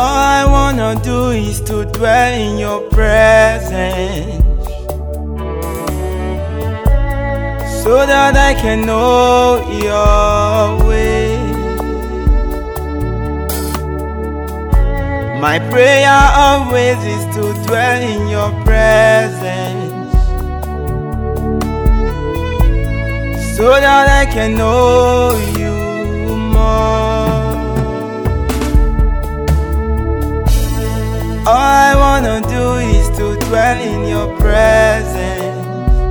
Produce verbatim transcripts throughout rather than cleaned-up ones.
All I wanna do is to dwell in your presence, so that I can know your way. My prayer always is to dwell in your presence, so that I can know you more. All I wanna do is to dwell in your presence,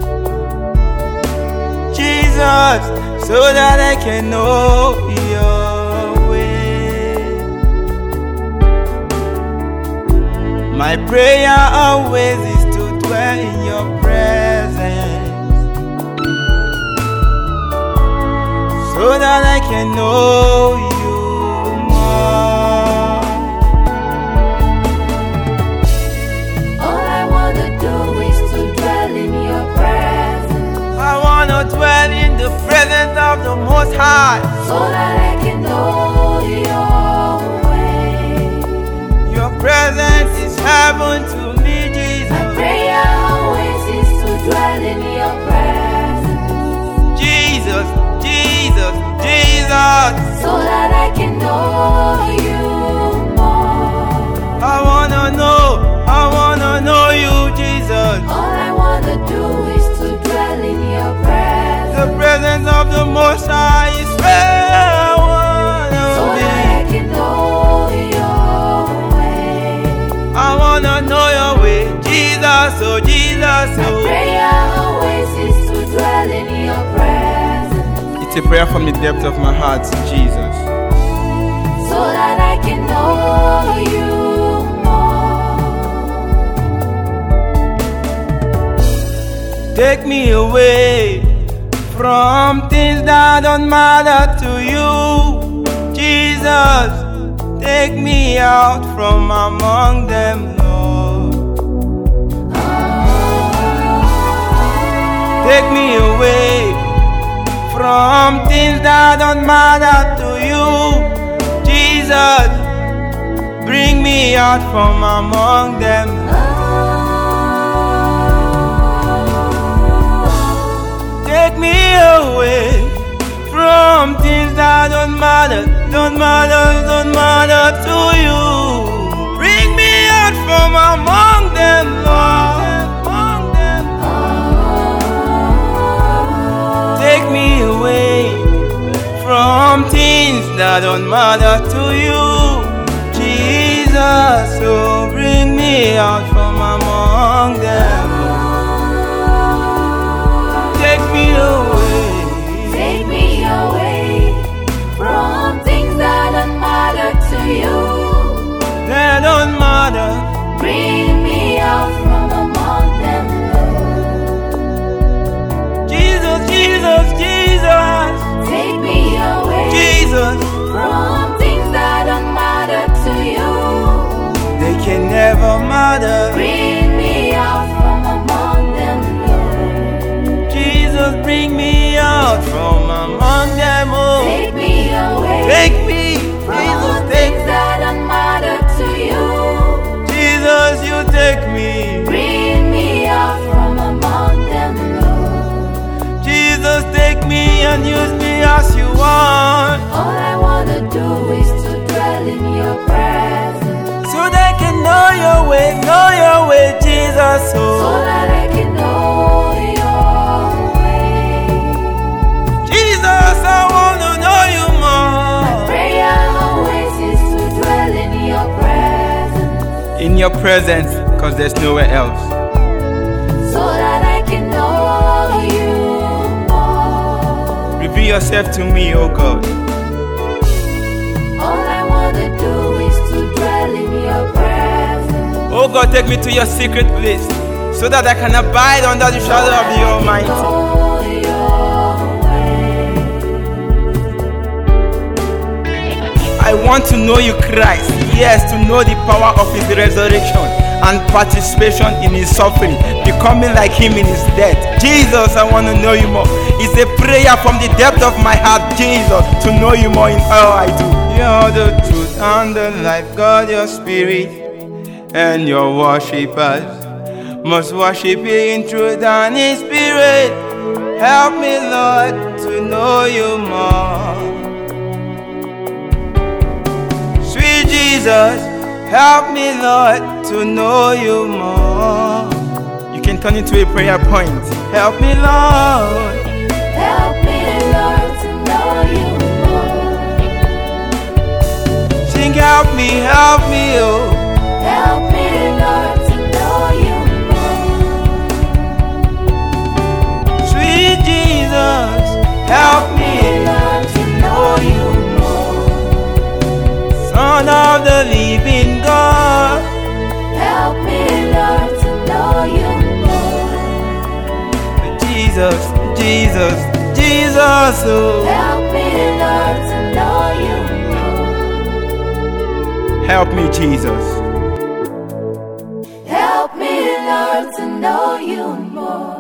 Jesus, so that I can know your way. My prayer always is to dwell in your presence, so that I can know you more. All I wanna do is to dwell in your presence. I wanna dwell in the presence of the Most High, so that I can know your way. Your presence is heaven to me, Jesus. My prayer always is to dwell in your presence, Jesus, Jesus, Jesus. so that I can know you more. I wanna know, I wanna know you, Jesus. All I wanna do is to dwell in your presence, The presence of the Most High is where I wanna so that I be. can know your way. I wanna know your way, Jesus, oh Jesus, My oh. prayer always is to dwell in your presence, It's a prayer from the depth of my heart, Jesus. so that I can know you more. Take me away from things that don't matter to you, Jesus. Take me out from among them, Lord. Take me away from things that don't matter to you, Jesus. Bring me out from among them. Take me away from things that don't matter, don't matter, don't matter to you. Bring me out from among them, Lord. Among them. Take me away from things that don't matter to you, Jesus. So bring me out from among them. Take me away. Take me away from things that don't matter to you. They don't matter. Bring me out from among them, Lord. Jesus, Jesus, Jesus, Take me away Jesus. from things that don't matter to you. They can never matter. Bring me out from among them, Lord. Jesus, bring me out from among them. Oh, Take me away take me, from Jesus, take things that don't matter to you. Jesus, you take me. Bring me out from among them, Lord. Jesus, take me and use me as you want, All I wanna do is to dwell in your presence, so they can know your way, know your way, Jesus. so Oh, that I can know your way. Jesus, I wanna know you My more. prayer always is to dwell in your presence, In your presence, cause there's nowhere else. so that I can know you more. Reveal yourself to me, oh God. All I wanna do is to dwell in your presence, Oh God, take me to your secret place, so that I can abide under the shadow of the Almighty. know your way. I want to know you, Christ. Yes, to know the power of His resurrection. and participation in his suffering, becoming like him in his death. Jesus, I want to know you more. It's a prayer from the depth of my heart, Jesus, to know you more in all I do. You're the truth and the life, God, your spirit, and your worshippers must worship you in truth and in spirit. Help me, Lord, to know you more. Sweet Jesus, help me, Lord, to know you more. You can turn into a prayer point. Help me, Lord. Help me, Lord, to know you more. Sing, help me, help me, oh. Help me, Lord, to know you more. Sweet Jesus, help me, Lord, to know you more. Son of the living God. Help me, Lord, to know you more. Jesus, Jesus, Jesus, oh. Help me, Lord, to know you more. Help me, Jesus. Help me, Lord, to know you more.